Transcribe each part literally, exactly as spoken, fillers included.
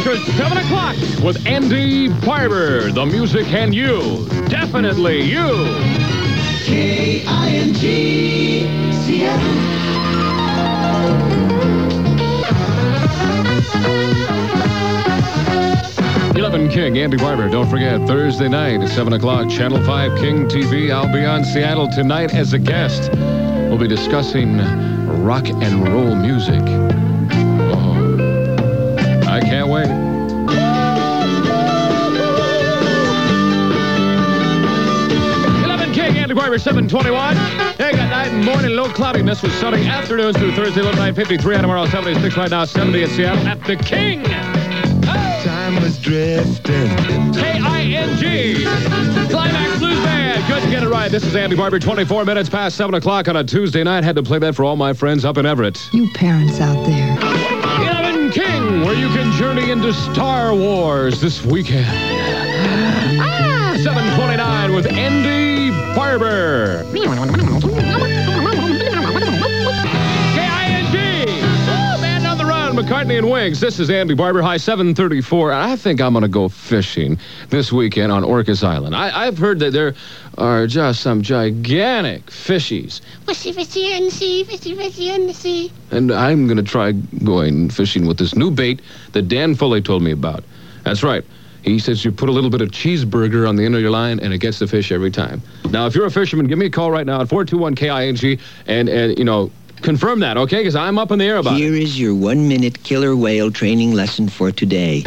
to seven o'clock with Andy Barber. The music and you. Definitely you. K I N G, Seattle. eleven King, Andy Barber. Don't forget, Thursday night at seven o'clock, Channel five King T V. I'll be on Seattle tonight as a guest. We'll be discussing rock and roll music. Oh, I can't wait. eleven King, Andy Barber, seven twenty-one. Hey, got night and morning, low cloudiness with sunny afternoons through Thursday, low nine fifty-three. Tomorrow, seventy-six right now, seventy in Seattle at the King. Time was drifting. K I N G. Climax Blues Band. Good to get it right. This is Andy Barber, twenty-four minutes past seven o'clock on a Tuesday night. Had to play that for all my friends up in Everett. You parents out there. eleven King, where you can journey into Star Wars this weekend. Ah, seven twenty-nine with Andy Barber. McCartney and Wings. This is Andy Barber. High seven thirty-four. I think I'm going to go fishing this weekend on Orcas Island. I, I've heard that there are just some gigantic fishies. Fishy, fishy in the sea, fishy, fishy in the sea. And I'm going to try going fishing with this new bait that Dan Foley told me about. That's right. He says you put a little bit of cheeseburger on the end of your line, and it gets the fish every time. Now, if you're a fisherman, give me a call right now at four two one K I N G, and, and you know, confirm that, okay? Because I'm up in the air about Here it. Here is your one-minute killer whale training lesson for today.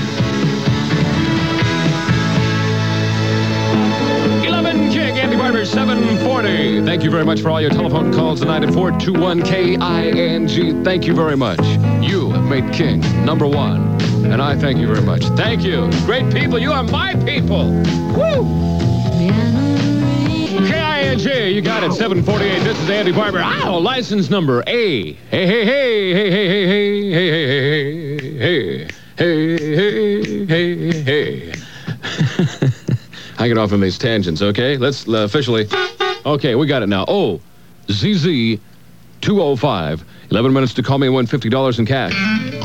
eleven King, Andy Barber, seven forty. Thank you very much for all your telephone calls tonight at four two one K I N G. Thank you very much. You have made King number one. And I thank you very much. Thank you. Great people. You are my people. Woo! K I N G, you got it, seven forty-eight. This is Andy Barber. Ow, license number A. Hey, hey, hey, hey, hey, hey, hey, hey, hey, hey, hey, hey, hey, hey. I get off on these tangents, okay? Let's uh, officially. Okay, we got it now. Oh, Z Z two oh five. eleven minutes to call me and win fifty dollars in cash.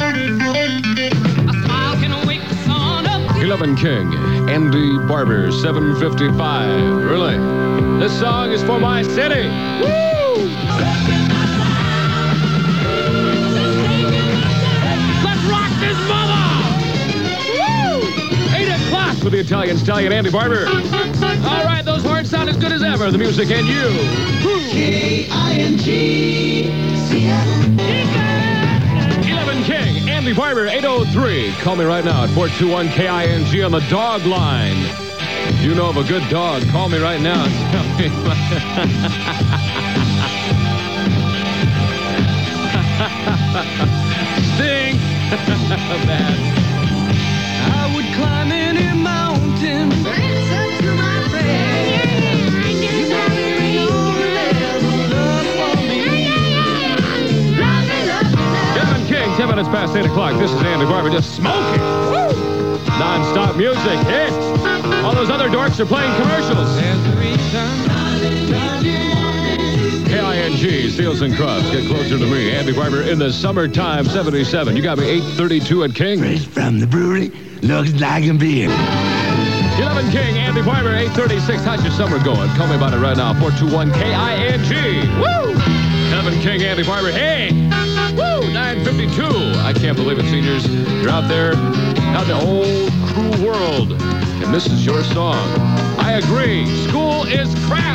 eleven King, Andy Barber, seven fifty-five. Really? This song is for my city. Woo! Let's rock this mother! Woo! Eight o'clock with the Italian Stallion, Andy Barber. All right, those horns sound as good as ever. The music and you. Woo! K I N G, Seattle. eleven King, Andy Barber, eight oh three. Call me right now at four two one K I N G on the dog line. If you know of a good dog, call me right now and tell me. Sting. Bad. I would climb any mountain. To my friend. You gotta bring all the love, love for me. Love me, love me, love Kevin King, ten minutes past eight o'clock. This is Andy Barber just smoking. Woo! Non-stop music. Hit. All those other dorks are playing commercials. K I N G, Seals and Crofts. Get closer to me. Andy Barber in the summertime, seventy-seven. You got me eight thirty-two at King. Fresh from the brewery, looks like a beer. eleven King, Andy Barber, eight thirty-six. How's your summer going? Call me about it right now. four two one K I N G. Woo! eleven King, Andy Barber. Hey! Woo! nine fifty-two. I can't believe it, seniors. You're out there, out in the old cruel world. And this is your song. I agree. School is crap.